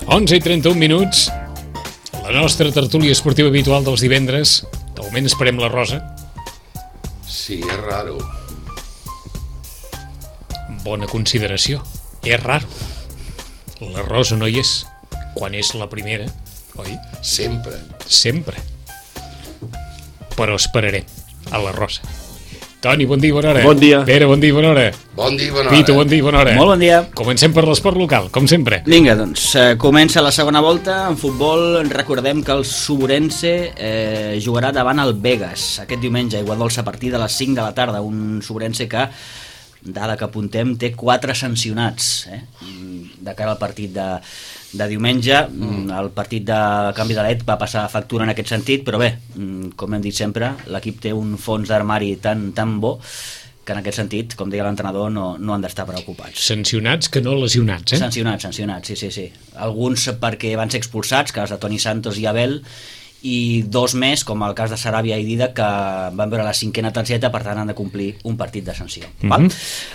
11:31, la nostra tertúlia esportiva habitual dels divendres. De moment esperem la Rosa. Sí, és raro. Bona consideració. És raro. La Rosa no hi és quan és la primera, oi? Sempre. Sempre. Però esperarem a la Rosa. Toni, bon dia, bona hora. Bon dia. Pere, bon dia, bona hora. Bon dia, bona hora. Pito, bon dia, bona hora. Molt bon dia. Comencem per l'esport local, com sempre. Vinga, doncs, comença la segona volta. En futbol recordem que el Suburense jugarà davant el Begues aquest diumenge a Aiguadolça a partir de les 5 de la tarda. Un Suburense que, dada que apuntem, té 4 sancionats de cara al partit de diumenge. El partit de canvi de led va passar factura en aquest sentit, però bé, com hem dit sempre, l'equip té un fons d'armari tan bo que en aquest sentit, com deia l'entrenador, no han d'estar preocupats. Sancionats que no lesionats, eh? Sancionats, sí. Alguns perquè van ser expulsats, cas de Toni Santos i Abel, i 2 més, com el cas de Sarabia i Dida, que van veure la 5a targeta, per tant han de complir un partit de sanció. Val?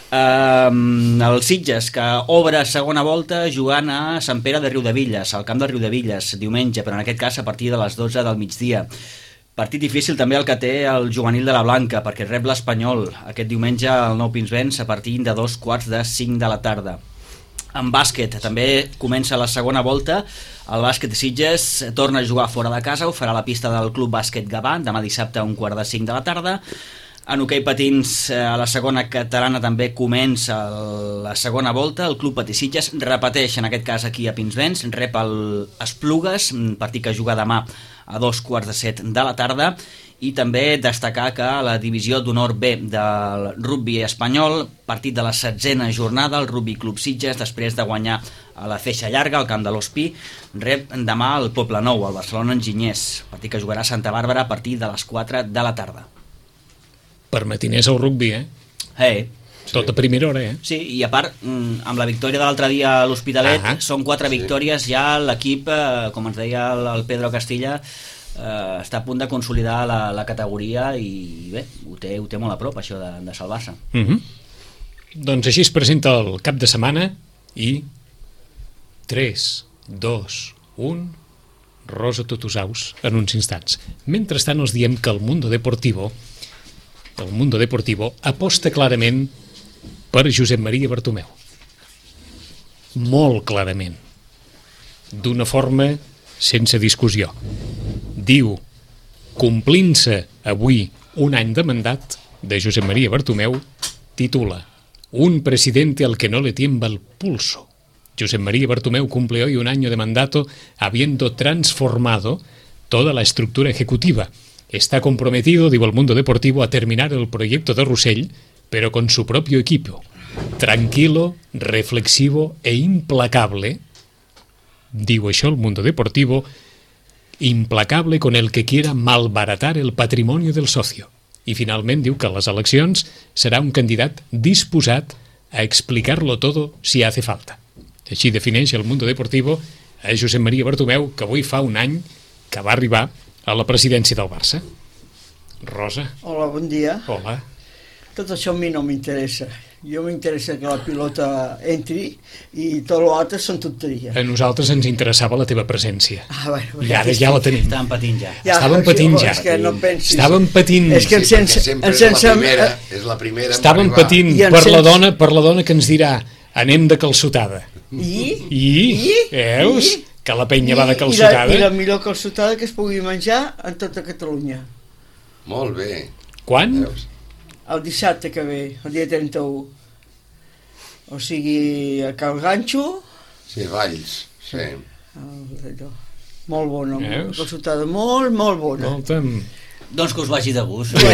El Sitges, que obre segona volta jugant a Sant Pere de Riudevilles, al camp de Riudevilles, diumenge, però en aquest cas a partir de les 12 del migdia. Partit difícil també el que té el juvenil de la Blanca, perquè rep l'Espanyol aquest diumenge al Nou Pinsbens a partir de 2:45 de la tarda. En bàsquet també comença la segona volta. El bàsquet Sitges torna a jugar fora de casa, ho farà a la pista del Club Bàsquet Gavà demà dissabte a 4:45 de la tarda. En hoquei patins, a la segona catalana també comença la segona volta. El Club Patí Sitges repeteix, en aquest cas aquí a Pinsbens, rep el Esplugues, un partit que juga demà a 2:15 de la tarda. I també destacar que la divisió d'honor B del rugby espanyol, partit de la 16a jornada, el Rugby Club Sitges, després de guanyar a la Feixa Llarga, al camp de l'Hospí, rep demà el Poblenou, el Barcelona Enginyers, partit que jugarà a Santa Bàrbara a partir de les 4 de la tarda. Per matiners al rugby, eh? Tot a primera hora, eh? Sí, i a part, amb la victòria de l'altre dia a l'Hospitalet, són 4 victòries, ja l'equip, com ens deia el Pedro Castilla, està a punt de consolidar la categoria i bé, ho té molt a prop això de salvar-se. Doncs així es presenta el cap de setmana i 3, 2, 1 Rosa Tutusaus en uns instants. Mentrestant els diem que el Mundo Deportivo aposta clarament per Josep Maria Bartomeu, molt clarament, d'una forma sense discussió. Diu, complint-se avui un any de mandat de Josep María Bartomeu, titula Un presidente al que no le tiembla el pulso. Josep María Bartomeu cumple hoy un año de mandato habiendo transformado toda la estructura ejecutiva. Está comprometido, digo el Mundo Deportivo, a terminar el proyecto de Rossell, pero con su propio equipo. Tranquilo, reflexivo e implacable, digo això el Mundo Deportivo, implacable con el que quiera malbaratar el patrimonio del socio. I finalment diu que a les eleccions serà un candidat disposat a explicarlo todo si hace falta. Així defineix el Mundo Deportivo a Josep Maria Bartomeu, que avui fa un any que va arribar a la presidència del Barça. Rosa. Hola, bon dia. Hola. Tot això a mi no m'interessa. Jo m'interessa que la pilota entri i tot l'altre són tonteries. A nosaltres ens interessava la teva presència. Bueno, I ara ja la tenim. Estàvem patint ja. Estàvem patint ja. És que no pensis. Estàvem patint. És que és la primera. Estàvem patint per la dona que ens dirà anem de calçotada. Veus? Que la penya va de calçotada. I la millor calçotada que es pugui menjar en tota Catalunya. Molt bé. Quan? Veus? El dissabte que ve, el dia 31. O sigui, a Cal Ganxo. Sí, Valls. Sí. Molt bona, calçotada, molt bona. Escolta'm. Doncs que us vagi de gust. Per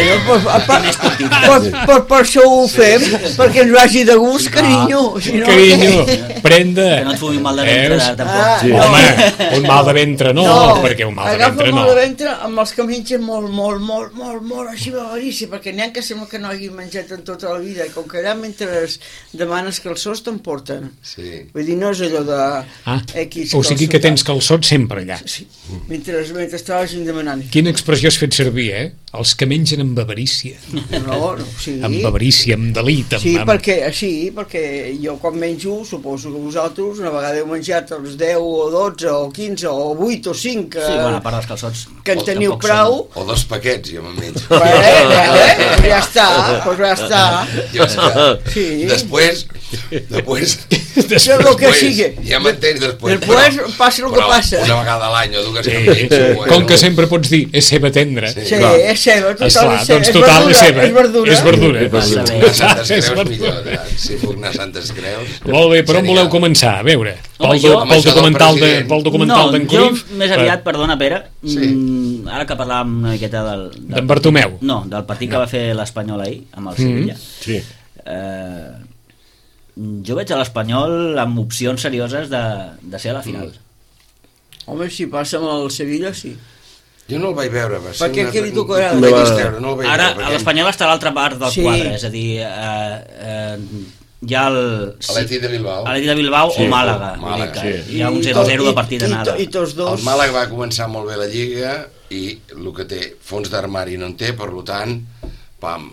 això ho fem, perquè ens vagi de gust, carinyo. Carinyo, prenda. Que no et fumi mal de ventre, tampoc. Home, un mal de ventre no, perquè un mal de ventre no. Agafa mal de ventre amb els que mengen molt, així bavarícia, perquè n'hi ha que sembla que no hagi menjat en tota la vida, i com que allà mentre demanes calçots t'emporten. Sí. Vull dir, no és allò de... O sigui que tens calçots sempre allà. Sí, mentre te vagin demanant. Quina expressió has fet servir, Els que mengen amb avarícia. No, sí. Amb avarícia, amb delit. Sí, perquè jo quan menjo, suposo que vosaltres una vegada heu menjat els 10 o 12 o 15 o 8 o 5 Sí, bona part dels calçots. Que en teniu prou. O 2 paquets, jo me'n menjo. Ja està, doncs ja està. Sí. Després Això és el que sigui. ja m'entens després Passa el que passa. Una vegada a l'any o dues que Com que sempre pots dir, és ceba tendra. Sí, és ceba, total és ceba. Doncs total és ceba. És verdura. És verdura. a Santes Creus millor, si puc anar a Santes Creus. Molt bé, per on voleu començar? A veure, pel documental d'en Cruyff. Jo més aviat, perdona Pere, ara que parlàvem una miqueta d'en Bartomeu. No, del partit que va fer l'Espanyol ahir amb el Sevilla. Sí. Jo veig a l'Espanyol amb opcions serioses de ser a la final. Home, si passa amb el Sevilla, sí. Jo no el vaig veure. Perquè què li tocarà? Ara, l'Espanyol està a l'altra part del quadre, és a dir, hi ha l'Atlètic de Bilbao. Atlètic de Bilbao o Màlaga. Hi ha un 0-0 de partit d'anada. I tots dos... El Màlaga va començar molt bé la Lliga i el que té fons d'armari no en té, per tant, pam,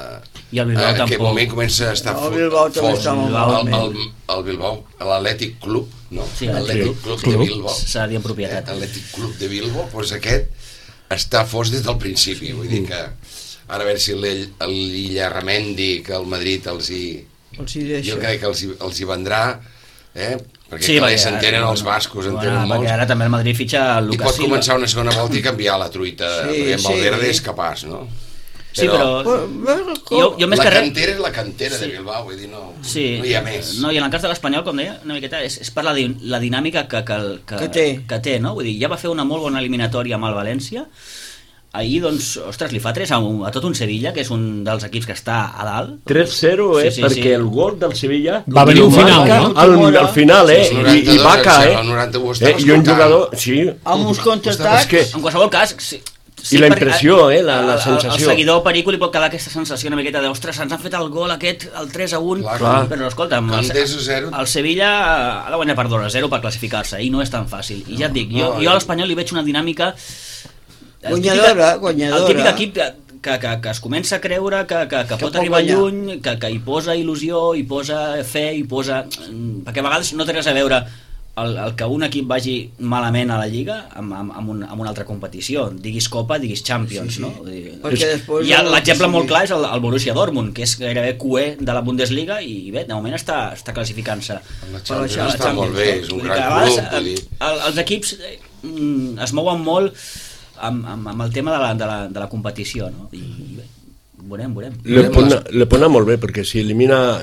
i el Bilbao en aquest moment comença a estar el Bilbao també està molt el Bilbao, l'Atlètic Club, no, l'Atlètic Club de Bilbao, s'ha dit en propietat. l'Atlètic Club de Bilbao, doncs aquest està fos des del principi, vull dir que ara a veure si l'Illarramendi que el Madrid els hi jo crec que els hi vendrà, perquè sí, s'entenen els bascos, entenen molts. Perquè ara també el Madrid fitxa el Lucas Silva. I pot començar una segona volta i canviar la truita, perquè en Valverde és capaç, no? Sí, però jo més la cantera és la cantera de Bilbao, vull dir, no hi ha més. No, i en el cas de l'Espanyol, com deia, una miqueta, és per la dinàmica que té, no? Vull dir, ja va fer una molt bona eliminatòria amb el València. Ahir, doncs, ostres, li fa 3 a tot un Sevilla, que és un dels equips que està a dalt. 3-0, perquè el gol del Sevilla va venir al final, no? Al final, i va caer. I un jugador, sí. Amb uns contraatacs. En qualsevol cas, i la impressió, la sensació. El seguidor perico li pot quedar aquesta sensació una miqueta d'ostres, ens han fet el gol aquest, el 3-1, però escolta, el Sevilla ha de guanyar per 2-0 per classificar-se, i no és tan fàcil. I ja et dic, jo a l'Espanyol li veig una dinàmica guanyadora. El típic equip que es comença a creure que pot arribar lluny, que hi posa il·lusió, hi posa fe, hi posa... perquè a vegades no té res a veure el que un equip vagi malament a la Lliga amb una altra competició, diguis Copa, diguis Champions, no? Hi ha l'exemple molt clar és el Borussia Dortmund, que és gairebé cué de la Bundesliga i bé, de moment està classificant-se. La Champions està molt bé, és un gran club. Els equips es mouen molt amb el tema de la competició, no? I bé, veurem. Le pone molt bé, perquè si elimina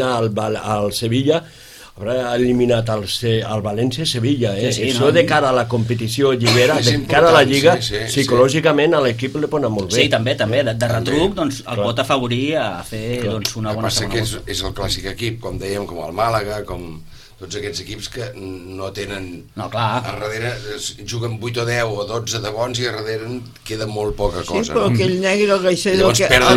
el Sevilla haurà eliminat el València-Sevilla, això de cara a la competició lliguera, de cara a la Lliga, psicològicament a l'equip li pone molt bé. Sí, també, de retruc doncs, el pot afavorir a fer una bona segona volta. Passa que és el clàssic equip, com dèiem, com el Màlaga, com tots aquests equips que no tenen... No, clar. A darrere juguen 8 o 10 o 12 de bons i a darrere queda molt poca cosa. Sí, però aquell negre, el Gaisero,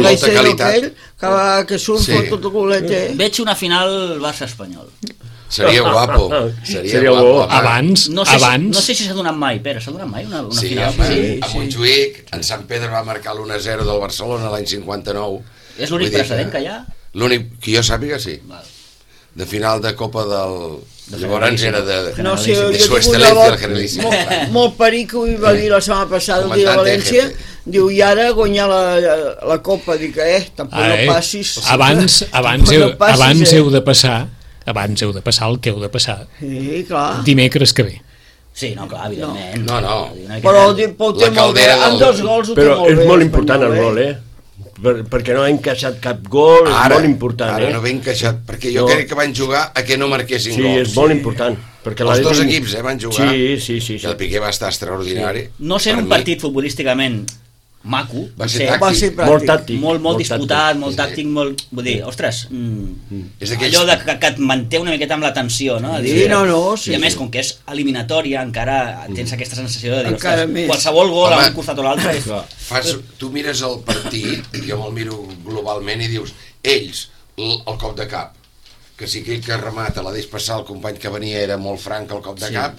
que surt tot el culet. Veig una final Barça-Espanyol. Seria guapo. Seria bo. Abans. No sé si s'ha donat mai, Pere, s'ha donat mai una final? Sí, a Montjuïc, en Sant Pedro va marcar l'1-0 del Barcelona l'any 59. És l'únic precedent que hi ha? L'únic que jo sàpiga, sí. De final de Copa del... Llavors era de su excelencia el Generalíssim. Molt perico ho va dir la setmana passada el dia de València, diu, i ara guanyar la Copa, dic, tampoc no passis. Abans heu de passar el que heu de passar. Sí, clar. Dimecres que ve. Sí, no, clar, evidentment. No. Però ho té molt bé, amb 2 gols ho té molt bé. És molt important el gol, perquè no ha encaixat cap gol, és molt important. Ara no ve encaixat, perquè jo crec que van jugar a que no marquessin gols. Sí, és molt important. Els 2 equips van jugar, sí. el Piqué va estar extraordinari. No sent un partit futbolísticament maco, va ser molt tàctic, molt disputat, molt tàctic, vull dir, ostres, allò que et manté una miqueta amb la tensió, no? Sí. I a més, com que és eliminatòria, encara tens aquesta sensació de dir, ostres, qualsevol gol a un costat o l'altre és... Tu mires el partit, jo me'l miro globalment i dius, ells, el cop de cap, que si aquell que remata la deix passar el company que venia era molt franc al cop de cap,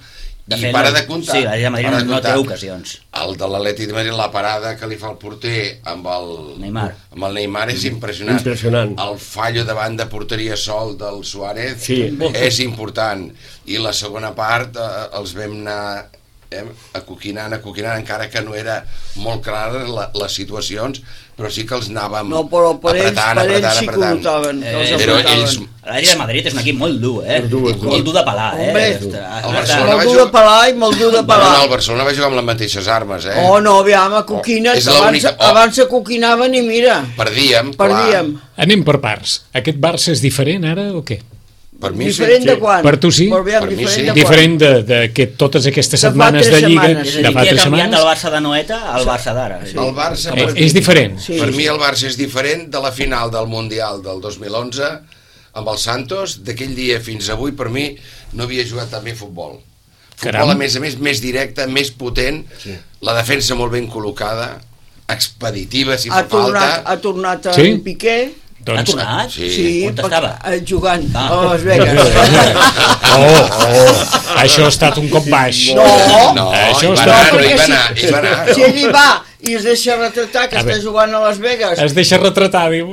I para de comptar. Sí, l'Atlètic de Madrid no té ocasions. El de l'Atlètic de Madrid, la parada que li fa el porter amb el Neymar és impressionant. El fallo davant de porteria sol del Suárez és important. I la segona part els vam anar acoquinant, encara que no era molt clara les situacions, però sí que els anàvem apretant. L'Atlètic de Madrid és un equip molt dur, molt dur de pelar. Molt dur de pelar i molt dur de pelar. El Barcelona va jugar amb les mateixes armes. No, aviam, acoquines, abans s'acoquinaven i mira. Perdíem. Anem per parts. Aquest Barça és diferent ara o què? Per mi diferent de quan? Per tu sí? Per mi sí. Diferent de totes aquestes setmanes de Lliga de fa 3 setmanes. Ha canviat del Barça de Noeta al Barça d'ara. El Barça és diferent. Per mi el Barça és diferent de la final del Mundial del 2011 amb el Santos. D'aquell dia fins avui, per mi, no havia jugat tan bé futbol. Futbol, a més, més directe, més potent, la defensa molt ben col·locada, expeditiva, si fa falta. Ha tornat en Piqué. Ha tornat? Sí, on estava? Jugant a Las Vegas. Això ha estat un cop baix. No, hi va anar. Si ell hi va i es deixa retratar que està jugant a Las Vegas. Es deixa retratar, diu.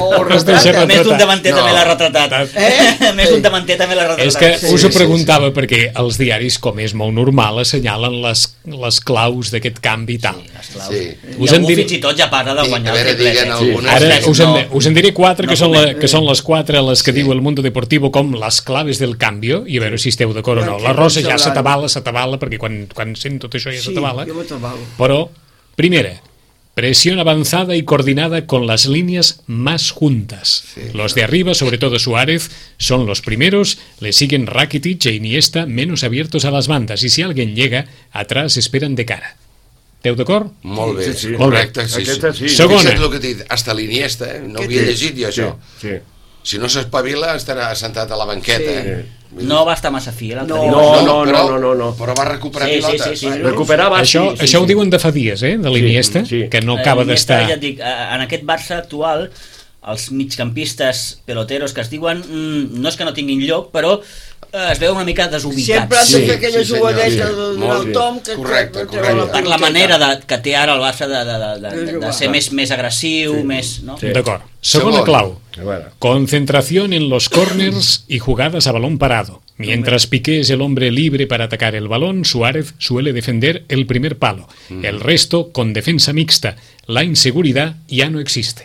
Més d'un davanter també l'ha retratat. Més d'un davanter també l'ha retratat. És que us ho preguntava perquè els diaris, com és molt normal, assenyalen les claus d'aquest canvi i tal. I algú fins i tot ja parla de guanyar el triplet. Ara us en diré 4 que són les 4 les que diu el Mundo Deportivo com les claves del canvio, i a veure si esteu d'acord o no. La Rosa ja s'atabala, perquè quan sent tot això ja s'atabala. Però primera, presión avanzada y coordinada con las líneas más juntas. Los de arriba, sobre todo Suárez, son los primeros, le siguen Rakitic e Iniesta, menos abiertos a las bandas, y si alguien llega, atrás esperan de cara. Esteu d'acord? Molt bé, correcte. Segona. Fixa't el que t'he dit, hasta l'Iniesta, no havia llegit jo això. Si no s'espavila estarà sentat a la banqueta. No va estar massa fi l'altre dia. No. Però va recuperar pilotes. Recuperava, això ho diuen de fa dies, de l'Iniesta, que no acaba d'estar... Ja et dic, en aquest Barça actual, els migcampistes peloteros que es diuen, no és que no tinguin lloc, però es veu una mica desubicats. Sempre han de fer aquella jugadeta del Tom. Correcte. Per la manera que té ara el Barça de ser més agressiu, més... D'acord. Segona clau. Concentración en los corners y jugadas a balón parado. Mientras Piqué es el hombre libre para atacar el balón, Suárez suele defender el primer palo. El resto con defensa mixta. La inseguridad ya no existe.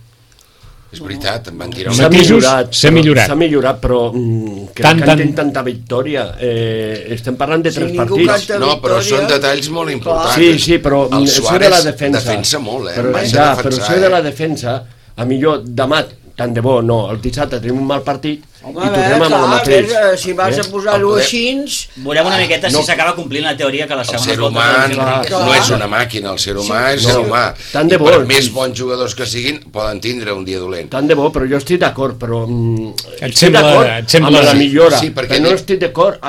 És veritat, em van tirar s'ha millorat, però que canten tanta victòria. Estem parlant de 3 partits. No, però són detalls molt importants. Sí, però això de la defensa defensa molt, però això de la defensa, a millor demà, tant de bo, no, el dissabte tenim un mal partit i tornem amb el mateix. Si vas a posar-ho així... Veurem una miqueta si s'acaba complint la teoria que les segones voltes... El ser humà no és una màquina, el ser humà és ser humà. I per més bons jugadors que siguin, poden tindre un dia dolent. Tant de bo, però jo estic d'acord, però... Estic d'acord amb la millora, però no estic d'acord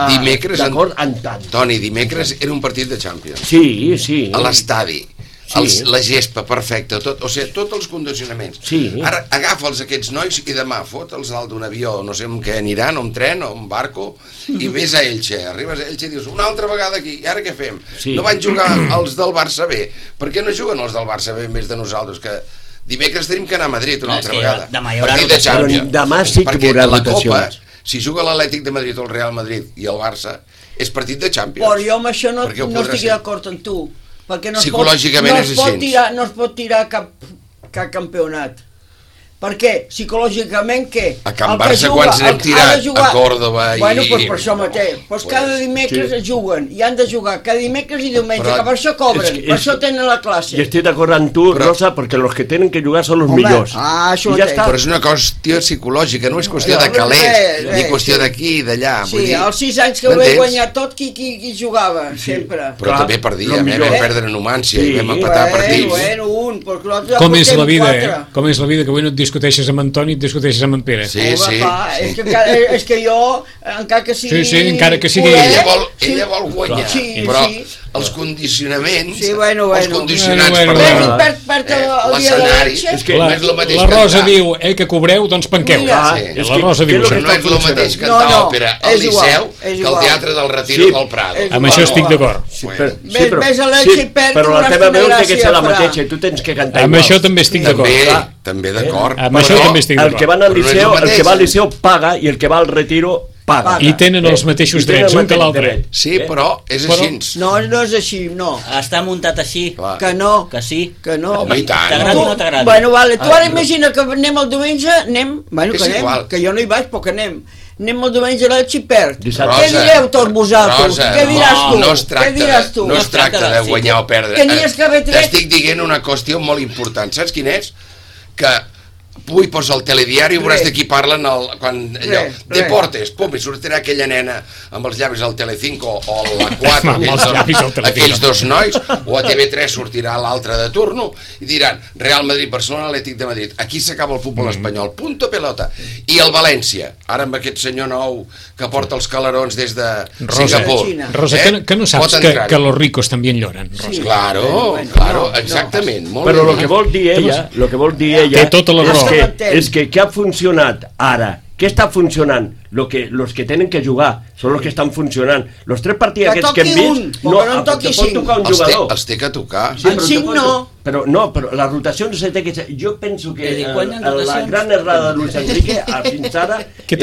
en tant. Toni, dimecres era un partit de Champions. Sí. A l'estadi. La gespa perfecta, o sigui, tots els condicionaments. Ara agafa'ls aquests nois i demà fot'ls dalt d'un avió, no sé amb què aniran, o amb tren o amb barco, i vés a Elche, arribes a Elche i dius una altra vegada aquí, i ara què fem? No van jugar els del Barça B, per què no juguen els del Barça B més de nosaltres, que dimecres tenim que anar a Madrid una altra vegada, partit de Champions, demà sí que perquè la Copa, si juga l'Atlètic de Madrid o el Real Madrid i el Barça, és partit de Champions. Però jo amb això no estic d'acord amb tu, perquè psicològicament és així. No es pot tirar cap campionat. Per què? Psicològicament què? A Can Barça quan s'hem tirat a Còrdova i... Bueno, doncs per això mateix. Doncs cada dimecres juguen i han de jugar cada dimecres i diumenge, que per això cobren, per això tenen la classe. I estic d'acord amb tu, Rosa, perquè els que tenen que jugar són els millors. Això ja està. Però és una qüestió psicològica, no és qüestió de calés, ni qüestió d'aquí i d'allà. Sí, als 6 anys que ho he guanyat tot, qui jugava, sempre. Però també perdíem, vam perdre Numància i vam empatar partits. Bueno, com és la vida, que avui no et discuteixes amb Antoni, et discuteixes amb en Pere. Sí. És que jo, encara que sigui... Sí, encara que sigui... Ella vol guanyar, però els condicionaments, els condicionants, l'escenari, la Rosa diu, que cobreu, doncs penqueu. La Rosa diu, no és el mateix cantar òpera al Liceu que al Teatre del Retiro del Prado. Amb això estic d'acord. Però la teva veu té que ser la mateixa, tu tens que cantar igual. Amb això també estic d'acord. També d'acord. Amb això també estic d'acord. El que va al Liceu paga i el que va al Retiro paga. I tenen els mateixos drets un que l'altre. Sí, però és així. No és així, no. Està muntat així. Que no. Que sí. Que no. Home, i tant. T'agrada o no t'agrada? Bueno, vale, tu ara imagina que anem el diumenge, bueno, que anem, que jo no hi vaig, però que anem el diumenge a la Xipert. Què direu tots vosaltres? Què diràs tu? No es tracta de guanyar o perdre. T'estic dient una qüestió molt important. Saps quin és? Que Ui, pues al telediari veuràs de qui parlen quan allò, deportes, pum, i sortirà aquella nena amb els llavis al Telecinco o a la 4, aquells dos nois, o a TV3 sortirà l'altre de turno i diran Real Madrid, Barcelona, Atlètic de Madrid, aquí s'acaba el futbol espanyol, punto pelota. I el València, ara amb aquest senyor nou que porta els calarons des de Singapur. Rosa, que no saps que los ricos també lloren, Rosa? Claro, exactament. Però el que vol dir ella té tota la raó. És que què ha funcionat ara? Què està funcionant? Los que tenen que jugar són els que estan funcionant. Els 3 partits aquests que hem vist no en toqui 5. Els té que tocar. En 5 no. Però la rotació no se té que... Jo penso que la gran errada de Luis Enrique fins ara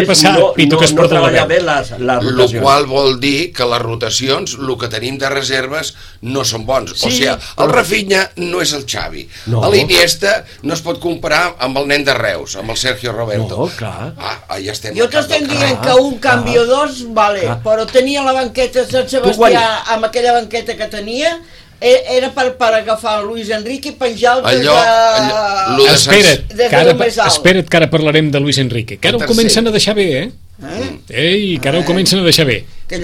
no treballar bé la rotació. El qual vol dir que les rotacions, el que tenim de reserves no són bons. O sigui, el Rafinha no és el Xavi. L'Iniesta no es pot comparar amb el nen de Reus, amb el Sergio Roberto. No, clar. Ja estem... Jo t'estem dient que un canvi o dos, vale, però tenia la banqueta de Sant Sebastià amb aquella banqueta que tenia, era per agafar Luis Enrique i penjar-lo Espera't, que ara parlarem de Luis Enrique, que ara ho comencen a deixar bé, que ara ho comencen a deixar bé.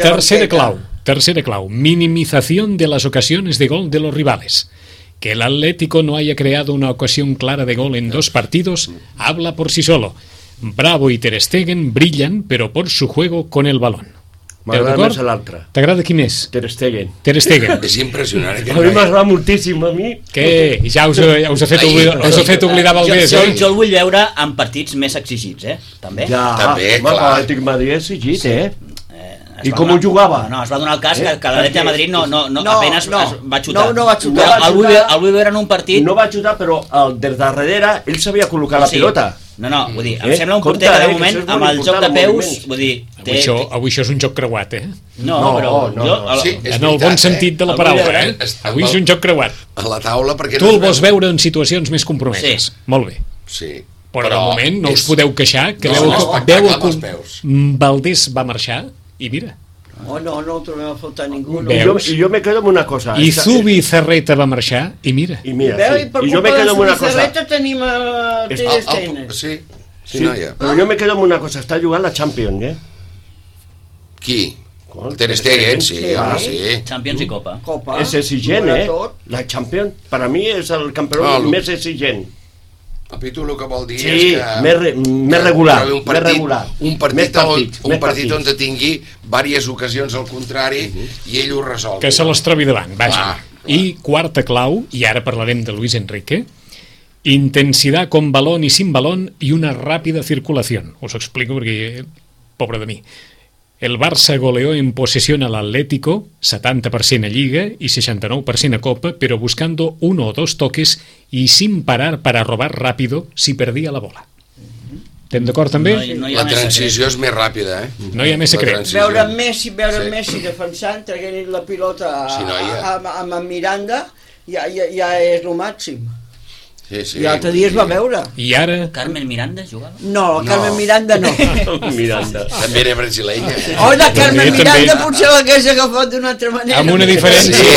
Tercera clau, minimización de las ocasiones de gol de los rivales. Que el Atlético no haya creado una ocasión clara de gol en 2 partidos habla por sí solo. Bravo y Ter Stegen brillan, pero por su juego con el balón. M'agrada més l'altre. T'agrada qui més? Ter Stegen. És impressionant. A mi m'agrada moltíssim, a mi. Què? Ja us ha fet oblidar Valdés, eh? Jo el vull veure en partits més exigits, També. Ja, l'Atlètic Madrid és exigit, I com ho jugava? No, es va donar el cas que l'Atlètic de Madrid apenas va xutar. No va xutar. El vull veure en un partit... No va xutar, però des darrere ell sabia col·locar la pilota. No, vull dir, em sembla un porter que de moment, amb el joc de peus, vull dir... Avui això és un joc creuat, No, però... En el bon sentit de la paraula, Avui és un joc creuat. A la taula, perquè... Tu el vols veure en situacions més compromeses. Molt bé. Sí. Però de moment no us podeu queixar que veu que Valdés va marxar i mira. No trobem a faltar ningú. I jo me quedo amb una cosa. I Zubi Zarreta va marxar i mira. I jo me quedo amb una cosa. Zarreta tenim Ter Stegen. Sí, però jo me quedo amb una cosa. Està jugant la Champions, Qui? Ter Stegen, sí. Champions i Copa. És exigent, La Champions, per a mi és el campió més exigent. Capítol que vol dir és que... més regular. Un partit on tingui diverses ocasions al contrari i ell ho resol. Que se les trobi davant, vaja. I quarta clau, i ara parlarem de Luis Enrique, intensidad con balón y sin balón y una rápida circulación. Os explico porque, pobre de mí. El Barça goleó en posesión al Atlético, 70% a Liga y 69% a Copa, pero buscando 1 o 2 toques y sin parar para robar rápido si perdía la bola. Estem d'acord també? La transició és més ràpida, No hi ha més secret. Veure Messi defensant, traient la pilota amb Miranda, ja és el màxim. I l'altre dia es va veure. I ara... Carmen Miranda jugava? No, Carmen Miranda no. Miranda. També era brasilenya. Carmen Miranda potser l'hagués agafat d'una altra manera. Amb una diferència.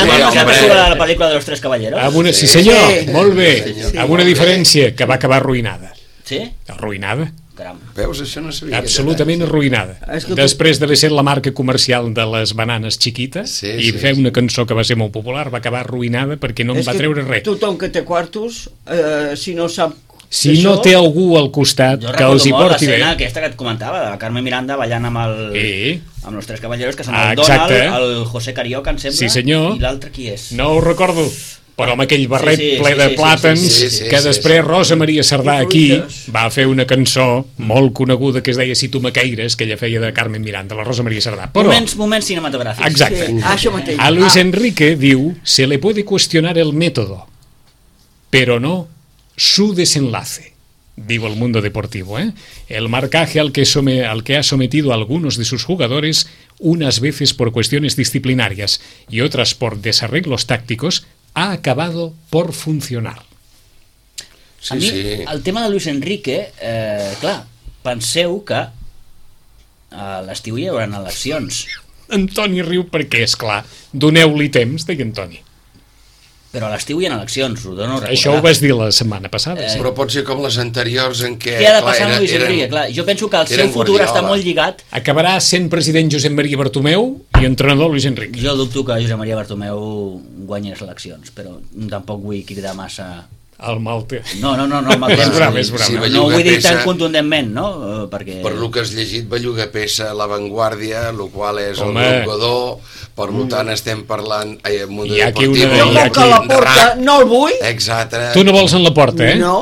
La pel·lícula de los tres caballeros. Sí senyor, molt bé. Amb una diferència, que va acabar arruïnada. Sí? Arruïnada. Caram. Veus, això no sabia. Absolutament arruïnada. Després d'haver set la marca comercial de les bananes Chiquitas i fer una cançó que va ser molt popular, va acabar arruïnada perquè no en va treure res. Tothom que té quartos, si no sap Si no té algú al costat que els hi porti bé... Jo recordo molt l'escena aquesta que et comentava, de la Carmen Miranda ballant amb amb los tres caballeros, que són el exacte. Donald, el José Carioca, em sembla, sí, senyor. I l'altre qui és? No ho recordo, però amb aquell barret ple de plàtans, que després Rosa Maria Cerdà aquí va fer una cançó molt coneguda que es deia Si tu me caires, que ella feia de Carmen Miranda, la Rosa Maria Cerdà. Però... Moments cinematogràfics. Exacte. Sí. A Luis Enrique diu, se le puede cuestionar el método, pero no su desenlace. Digo el Mundo Deportivo, el marcaje al que ha sometido a algunos de sus jugadores, unas veces por cuestiones disciplinarias y otras por desarreglos tácticos, ha acabado por funcionar. A mi, el tema de Luis Enrique, clar, penseu que a l'estiu hi haurà eleccions. Antoni riu perquè, és clar, doneu-li temps, deia Antoni. Però a l'estiu hi ha eleccions, ho dono a recordar. Això ho vas dir la setmana passada. Però pot ser com les anteriors en què... Què ha de passar amb Luis Enrique? Clar, jo penso que el seu futur està molt lligat. Acabarà sent president Josep Maria Bartomeu i entrenador Luis Enrique. Jo dubto que Josep Maria Bartomeu guanyi les eleccions, però tampoc vull cridar massa... El mal té. No, el mal té. És brama. No ho vull dir tan contundentment, no? Perquè... Per lo que has llegit, belluga peça a La Vanguardia, el qual és el meu Godó, per tant estem parlant al Mundo Deportivo. Jo com que la porta no el vull. Exacte. Tu no vols en la porta, No.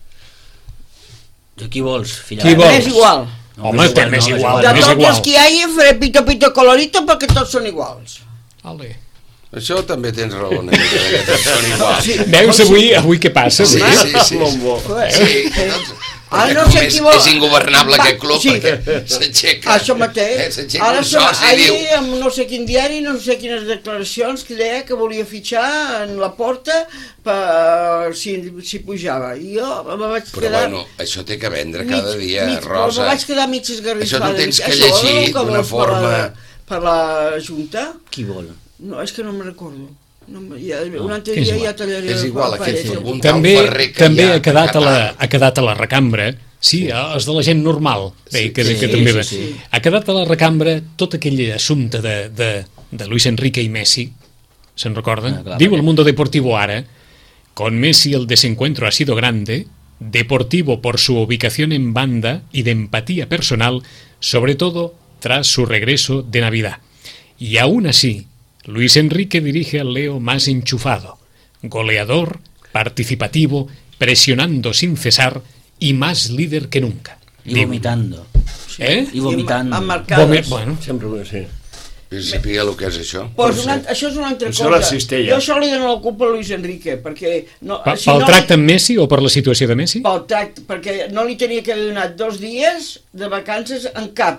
Qui vols, filla? Qui vols? És igual. Home, és igual. De tots els que hi hagi faré pito colorito perquè tots són iguals. Vale. Això també tens raó, una mica, que tots són iguals. Veus avui què passa? Sí. No sé qui vol... És ingovernable aquest club, perquè s'aixeca... Això mateix. Ara ahir, amb no sé quin diari, no sé quines declaracions, que deia que volia fitxar en la porta si pujava. I jo me vaig quedar... Però bueno, això té que vendre cada dia, Rosa. Me vaig quedar mig esgarrifada. Això tu tens que llegir d'una forma... Per la Junta? Qui vol? No, és que no me'n recordo. Un altre dia ja tallaré... És igual, aquest un també ha quedat a la recambra, sí, els de la gent normal, que també va. Ha quedat a la recambra tot aquell assumpte de Luis Enrique i Messi, se'n recorden? Diu el Mundo Deportivo ara, con Messi el desencuentro ha sido grande, deportivo por su ubicación en banda y de empatía personal, sobre todo tras su regreso de Navidad. Y aún así, Luis Enrique dirige al Leo más enchufado, goleador, participativo, presionando sin cesar y más líder que nunca. Y vomitando. I vomitando. Bueno, sempre sí. I sapigueu el que és això. Això és una altra cosa. Jo això li dono la culpa a Luis Enrique, perquè... Pel tracte amb Messi o per la situació de Messi? Pel tracte, perquè no li tenia que haver donat 2 dies de vacances en cap.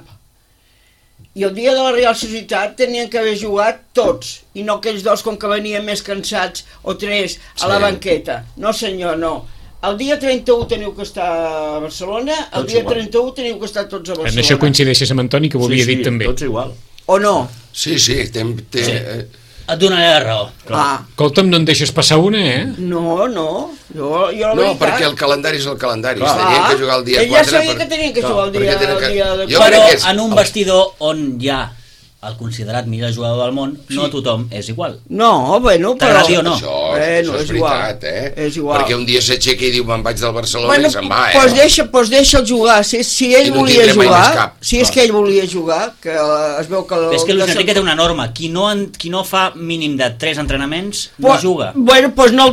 I el dia de la Real Societat tenien que haver jugat tots, i no aquells 2 com que venien més cansats, o 3 a la banqueta. No senyor, no. El dia 31 teniu que estar a Barcelona, el dia 31 teniu que estar tots a Barcelona. En això coincideixes amb Antoni, que ho havia dit també. Sí, tots igual. O no? Sí. Et donaré la raó. Escolta'm, no en deixes passar una, No. Jo la no, veritat... perquè el calendari és el calendari. Tenien que jugar el dia 4. Ja sabia que tenien que jugar el dia... Però en un vestidor on hi ha el considerat millor jugador del món, no tothom és igual. No, bueno, però... T'agradi o no? Això és veritat, És igual. Perquè un dia s'aixeca i diu me'n vaig del Barcelona i se'n va, Doncs deixa'l jugar. Si ell volia jugar, si és que ell volia jugar, que es veu que... És que Luis Enrique té una norma. Qui no fa mínim de 3 entrenaments, no juga. Bueno, doncs no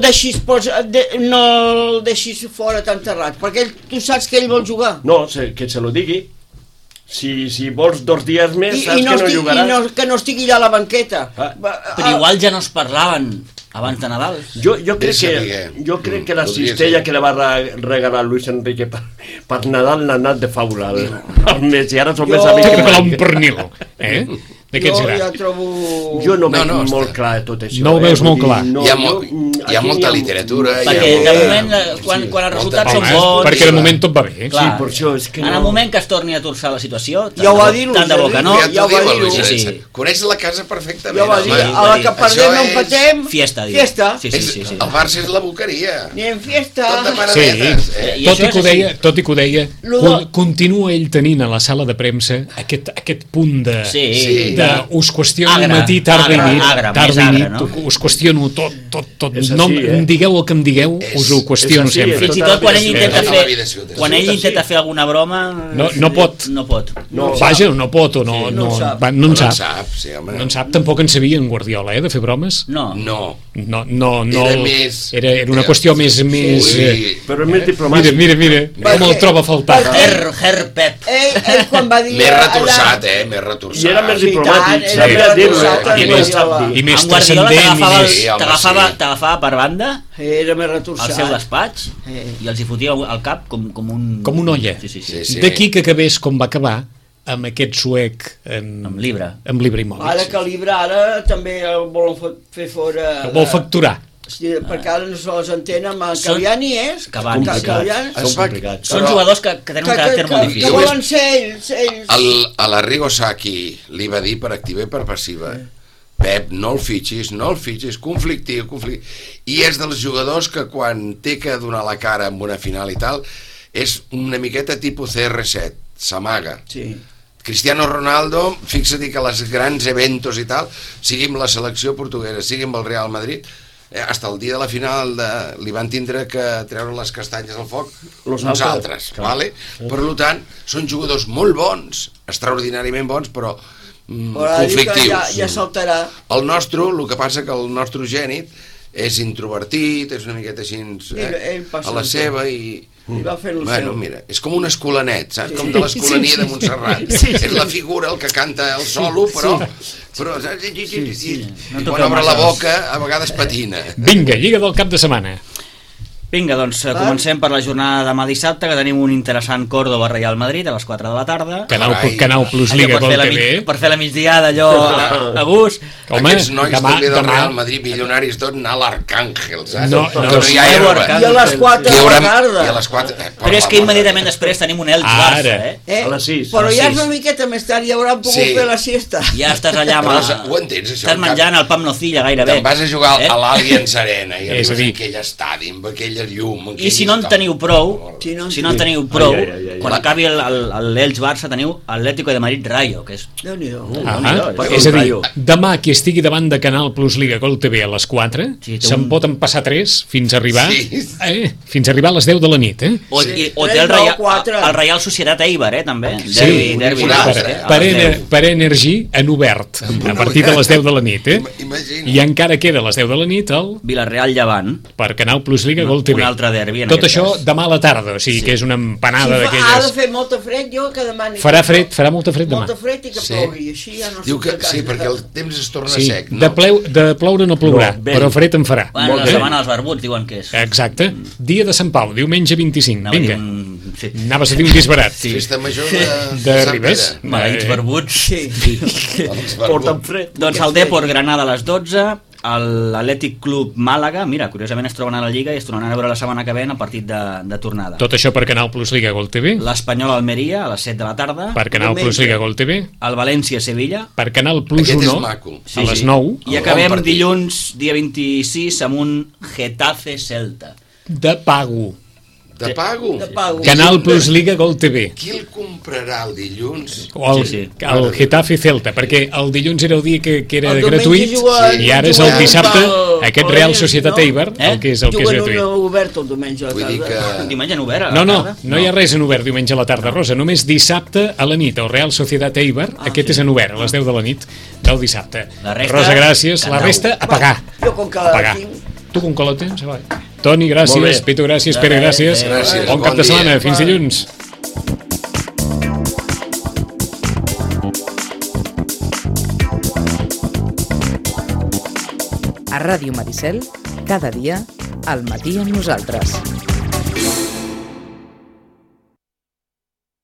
el deixis fora tan terrat, perquè tu saps que ell vol jugar. No, que se lo digui. Si vols 2 dies més, saps que no jugaràs. I que no estigui allà a la banqueta. Però igual ja no es parlaven abans de Nadal. Jo crec que la cistella que li va regalar Luis Enrique per Nadal n'ha anat de faula al mes, i ara són més amics que un pernil. De què serà? Jo trobo... Jo no veig molt clar tot això. No ho veus molt clar. Hi ha molta literatura. Perquè de moment, quan els resultats són bons... Perquè de moment tot va bé. Sí, per això és que en el moment que es torni a torçar la situació, ja ho va dir tant de boca, no? Ja ho va dir. Coneix la casa perfectament. Ja ho va dir. A la que perdem no empatem... Fiesta. El Barça és la boqueria. Ni en fiesta. Tot de maradetes. Tot i que ho deia, continua ell tenint a la sala de premsa aquest punt de us qüestiono matí, tarda i nit, us qüestiono tot. No em digueu el que em digueu, us ho qüestiono sempre. Fins i tot quan ell intenta fer alguna broma... No pot. Vaja, no pot o no en sap. No en sap, tampoc en sabia en Guardiola, de fer bromes? No. Era una qüestió més... Però més diplomàtic. Mira, com el troba a faltar. Pep. Ell quan va dir... Més retorçat, més retorçat. I era més diplomàtic, sabia dir-ho. I més transcendent. T'agafava per banda, era més retorçat, al seu despatx, i els hi fotia al cap com una olla. D'aquí que acabés com va acabar, amb aquest suec amb Libra i Mòbils. Ara que Libra també el volen fer fora... El vol facturar. Sí, perquè ara no se les entén amb el Cavani, Són jugadors que tenen un caràcter molt difícil. Que volen ser ells. A l'Arrigo Sacchi li va dir per activa i per passiva: Pep, no el fitxis, conflictiu. I és dels jugadors que quan té que donar la cara en una final i tal, és una miqueta tipus CR7, s'amaga. Sí. Cristiano Ronaldo, fixa-t'hi que les grans eventos i tal, sigui amb la selecció portuguesa, sigui amb el Real Madrid, hasta el dia de la final li van tindre que treure les castanyes al foc uns altres, vale? Per tant, són jugadors molt bons, extraordinàriament bons, però conflictius. Ja saltarà. El nostre, el que passa que el nostre gènit és introvertit, és una miqueta així a la seva i mira, és com un escolanet, saps? Com de l'escolania de Montserrat. És la figura, el que canta el solo, però quan obre la boca a vegades patina. Vinga, Lliga del cap de setmana. Vinga, doncs comencem per la jornada de demà dissabte, que tenim un interessant Córdoba Real Madrid a les 4 de la tarda. Canal Plus Liga Gol TV. Per fer la migdiada allò a gust. Aquests nois també del Real Madrid, milionaris, tot anar a l'Arcàngel, saps? No hi ha herba. I a les 4 de la tarda. I a les 4... Però és que immediatament després tenim un Elx-Barça, a les 6. Però ja és una miqueta més tard, ja hauran pogut fer la siesta. Ja estàs allà amb... Ho entens, això? Estàs menjant el pa amb nocilla gairebé. Te'n vas a jugar a l'Allianz Arena i arribes a aquell estadi, amb aquella llum... I si no en teniu prou, quan acabi l'Elx-Barça teniu Atlético de Madrid-Rayo, que és... És a dir, demà qui estigui davant de Canal Plus Liga Gol TV a les 4 se'n poden passar 3 fins a arribar a les 10 de la nit. O té el Real Societat Eibar, també. Per Energy en obert a partir de les 10 de la nit. I encara queda a les 10 de la nit el Villarreal-Llevant per Canal Plus Liga Gol TV. Un altre derbi. Tot això demà a la tarda, o sigui que és una empanada d'aquelles... Ha de fer molta fred, jo que demani... Farà molta fred demà. Molta fred i que plogui, així ja no diu que sí, perquè el temps es torna sec, no? De ploure no plourà, però fred en farà. Bueno, la setmana dels barbuts diuen que és. Exacte. Dia de Sant Pau, diumenge 25. Vinga. Anaves a dir un disbarat. Festa major de Ribes. Maleïts barbuts. Porten fred. Doncs el Depor Granada a les 12, l'Atlètic Club Màlaga, mira, curiosament es troben a la Lliga i es tornaran a veure la setmana que ve a partit de tornada. Tot això per Canal Plus Liga Gol TV. L'Espanyol Almeria a les 7 de la tarda. Per Canal Plus Liga Gol TV. El València Sevilla. Per Canal Plus 1 a les 9. I acabem dilluns, dia 26, amb un Getafe Celta. De pago. De pago? Canal Plus Liga Gol TV. Qui el comprarà el dilluns? El Getafe Celta, perquè el dilluns era el dia que era gratuït i ara és el dissabte aquest Real Societat Eibar, el que és gratuït. Juguen obert el diumenge a la tarda. Diumenge en obert? No hi ha res en obert diumenge a la tarda, Rosa, només dissabte a la nit, el Real Societat Eibar, aquest és en obert, a les 10 de la nit del dissabte. Rosa, gràcies. La resta, a pagar. Jo com que la tinc. Tu com que la tens? Toni, gràcies. Pitu, gràcies. Pere, gràcies. Bon cap de setmana. Fins dilluns. A Ràdio Maricel, cada dia, al matí amb nosaltres.